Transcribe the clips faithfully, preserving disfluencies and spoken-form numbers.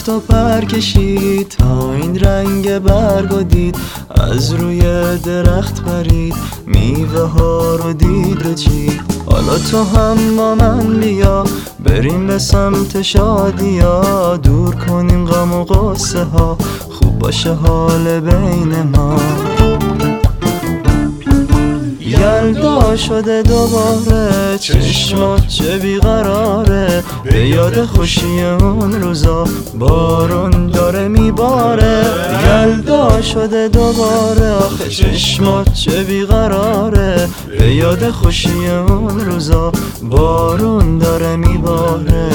رفت و پر کشید تا این رنگ برگو دید، از روی درخت پرید میوه ها رو دید و چید. حالا تو هم با من بیا بریم به سمت شادیا، دور کنیم غم و غصه ها، خوب باشه حال بین ما. یلدا شده دوباره چشمات چه بیقراره، به یاد خوشی اون روزا بارون داره میباره. یلدا شده دوباره آخه چشمات چه بیقراره، به یاد خوشی اون روزا بارون داره میباره.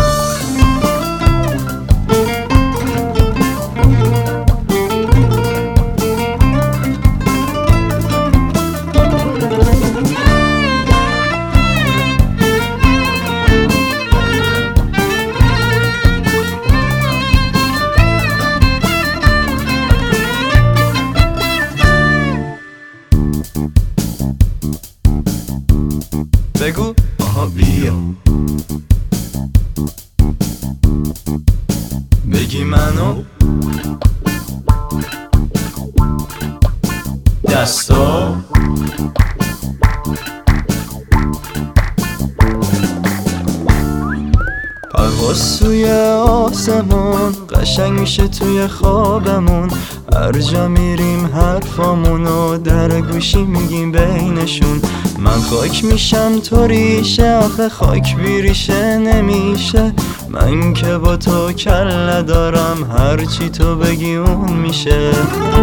بگو آها بیا، بگی منو دستا پرواز سوی آسمون قشنگ میشه توی خوابمون، هر جا میریم حرفامونو در گوشی میگیم بینشون. من خاک میشم تو ریشه، آخه خاک بی ریشه نمیشه، من که با تو کله دارم، هرچی تو بگی اون میشه.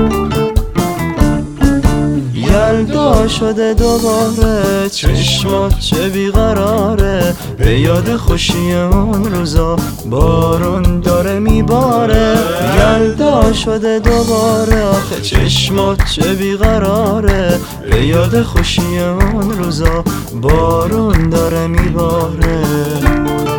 یلدا شده دوباره چشمات چه بیقراره، به یاد خوشی اون روزا بارون داره میباره. یلدا شده دوباره آخه چشمات چه بیقراره، به یاد خوشی اون روزا بارون داره میباره.